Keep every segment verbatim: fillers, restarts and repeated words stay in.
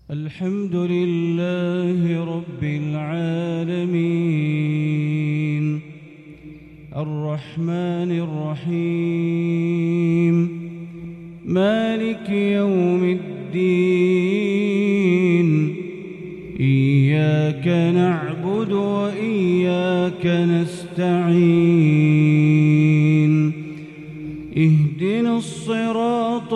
الحمد لله رب العالمين الرحمن الرحيم مالك يوم الدين إياك نعبد وإياك نستعين اهدنا الصراط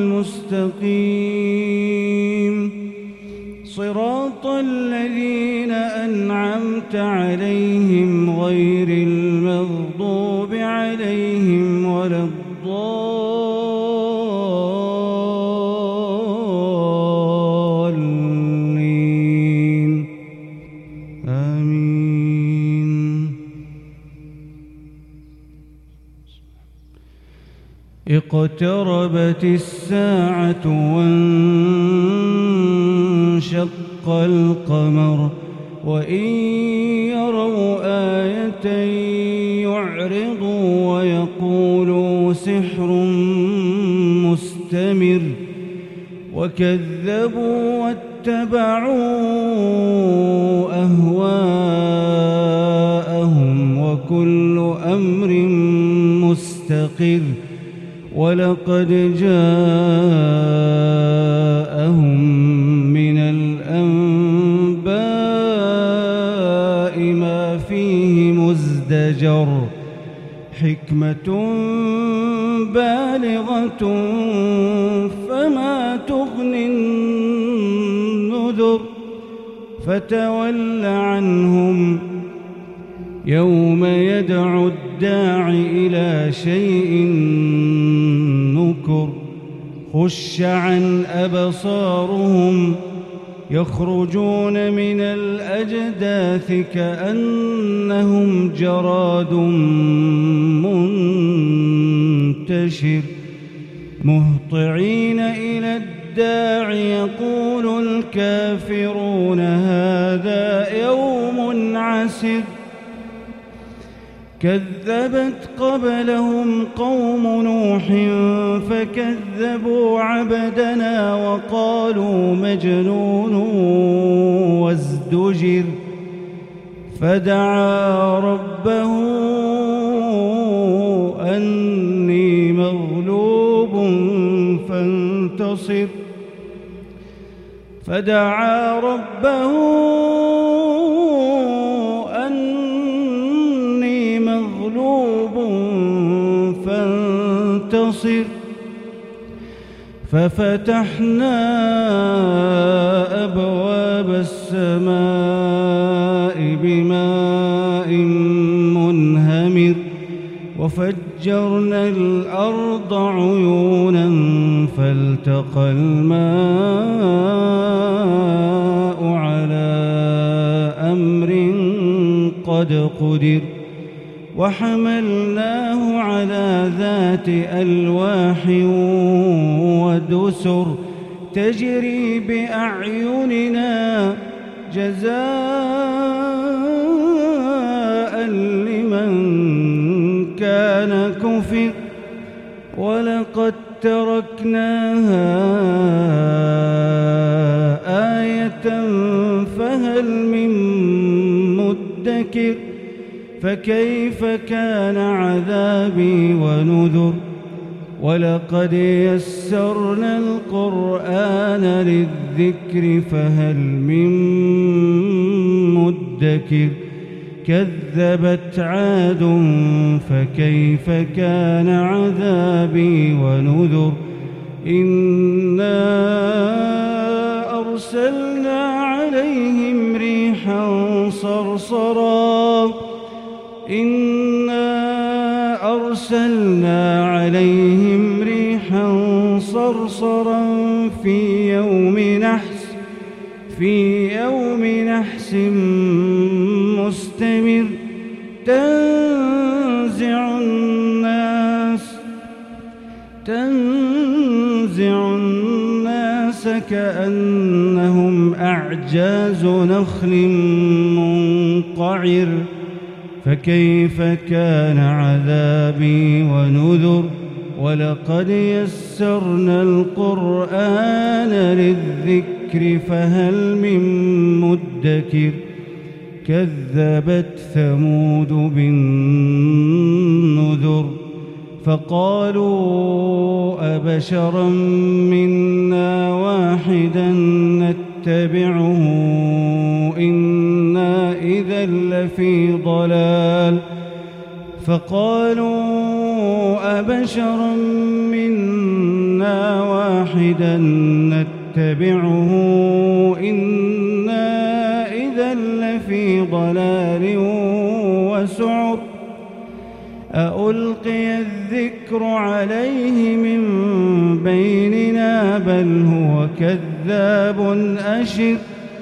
المستقيم صراط الذين أنعمت عليهم غير المغضوب عليهم ولا الضالين آمين. اقتربت الساعة وانشق القمر وإن يروا آية يعرضوا ويقولوا سحر مستمر وكذبوا واتبعوا أهواءهم وكل أمر مستقر ولقد جاءهم من الأنباء ما فيه مزدجر حكمة بالغة فما تغني النذر فتول عنهم يوم يدعو الداع إلى شيء نكر خش عن أبصارهم يخرجون من الأجداث كأنهم جراد منتشر مهطعين إلى الداع يقول الكافرون هذا يوم عسر كذبت قبلهم قوم نوح فكذبوا عبدنا وقالوا مجنون وازدجر فدعا ربه أني مغلوب فانتصر فدعا ربه فانتصر ففتحنا أبواب السماء بماء منهمر وفجرنا الأرض عيونا فالتقى الماء على أمر قد قدر وحملناه على ذات ألواح ودسر تجري بأعيننا جزاء لمن كان كفر ولقد تركناها آية فهل من مدكر فكيف كان عذابي ونذر ولقد يسرنا القرآن للذكر فهل من مدكر كذبت عاد فكيف كان عذابي ونذر إنا أرسلنا عليهم ريحا صرصرا إنا أرسلنا عليهم ريحا صرصرا في يوم نحس في يوم نحس مستمر تنزع الناس تنزع الناس كأنهم أعجاز نخل منقعر فكيف كان عذابي ونذر ولقد يسرنا القرآن للذكر الذكر فهل من مدكر كذبت ثمود بالنذر فقالوا أبشرا منا واحدا نتبعه إنا إذا لفي ضلال فقالوا أبشرا منا واحدا نتبعه إنا إذا لفي ضلال وسعر أألقي الذكر عليه من بيننا بل هو كذاب أشر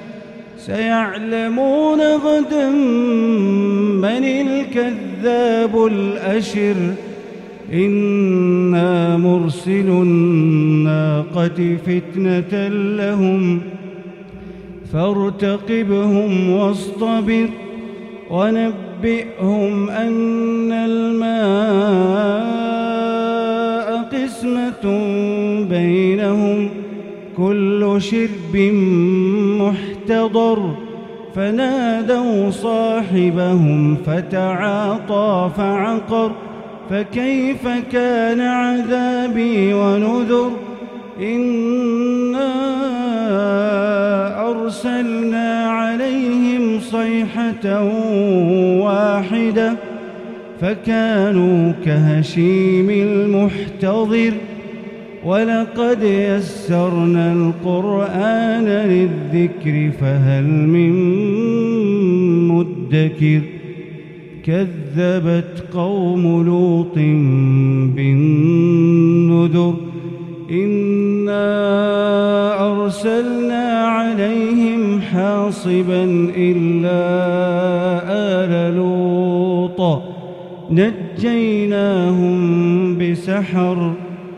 سيعلمون غدا من الكذاب الأشر إنا مرسل الناقة فتنة لهم فارتقبهم واصطبر ونبئهم أن الماء قسمة بينهم كل شرب محتضر فنادوا صاحبهم فتعاطى فعقر فكيف كان عذابي ونذر إنا أرسلنا عليهم صيحة واحدة فكانوا كهشيم المحتضر ولقد يسرنا القرآن للذكر فهل من مدكر كذبت قوم لوط بالنذر إنا أرسلنا عليهم حاصبا إلا آل لوط نجيناهم بسحر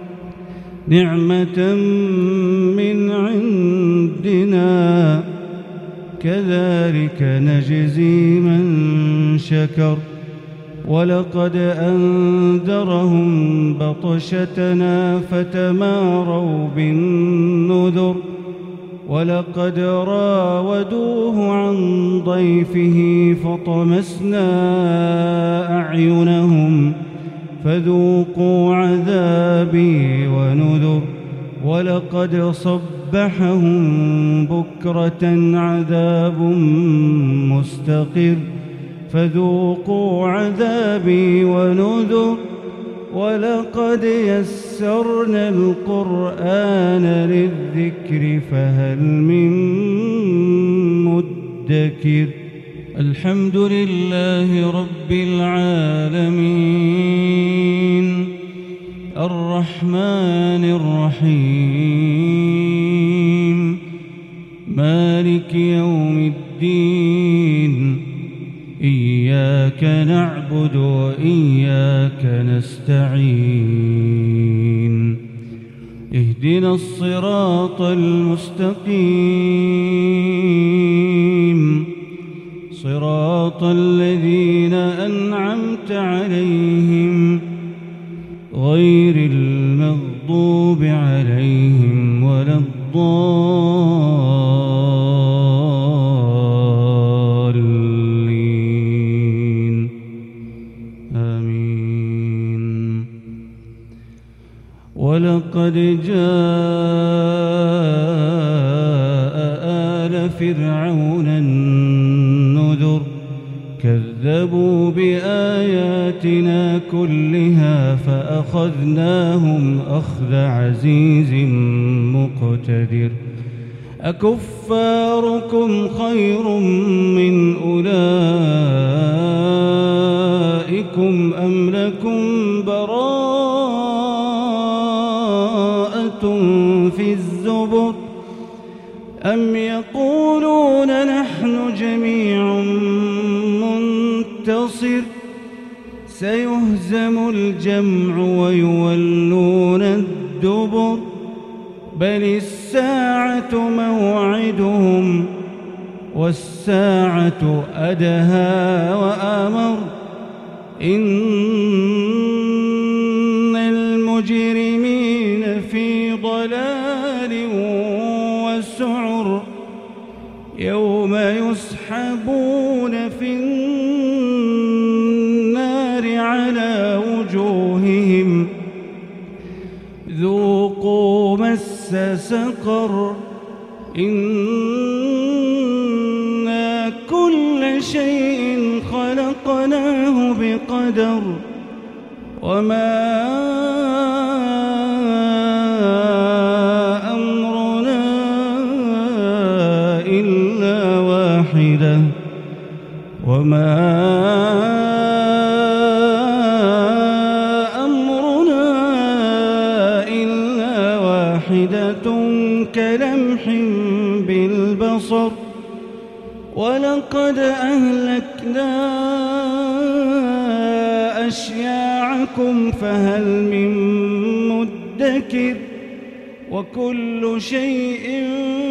نعمة من عندنا كذلك نجزي من شكر ولقد أنذرهم بطشتنا فتماروا بالنذر ولقد راودوه عن ضيفه فطمسنا أعينهم فذوقوا عذابي ونذر ولقد صبحهم بكرة عذاب مستقر فذوقوا عذابي ونذر ولقد يسرنا القرآن للذكر فهل من مدكر الحمد لله رب العالمين الرحمن الرحيم مالك يوم الدين إياك نعبد وإياك نستعين اهدنا الصراط المستقيم صراط الذين أنعمت عليهم غير المغضوب عليهم ولا الضالين آمين ولقد جاء آل فرعون النذر كذبوا بآياتنا كلها فأخذناهم أخذ عزيز مقتدر أكفاركم خير من أولئكم أم لكم براءة في الزبر أم يقولون نحن جميع منتصر سيهزم الجمع ويولون الدبر بل الساعة موعدهم والساعة أدهى وأمر إن المجرمين في ضلال وسعر يوم يسحبون في النار على وجوههم ذوقوا مس سقر إنا كل شيء خلقناه بقدر وما أمرنا إلا واحدة وما أمرنا إلا واحدة كلمح بالبصر ولقد أهلكنا أشياعكم فهل من مدكر وكل شيء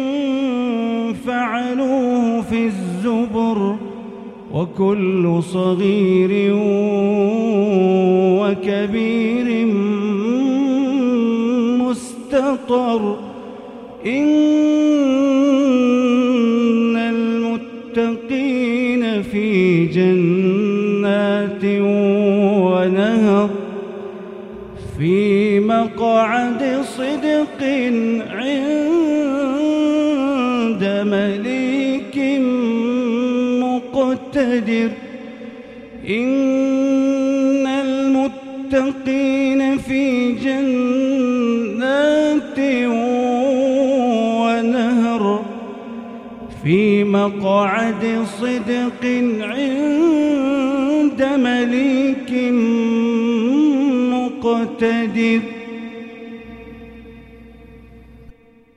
فعلوه في الزبر وكل صغير وكبير مستطر إن المتقين في جنات ونهر في مقعد صدق عند مليك مقتدر إن المتقين في جنات ونهر في مقعد صدق عند مليك مقتدر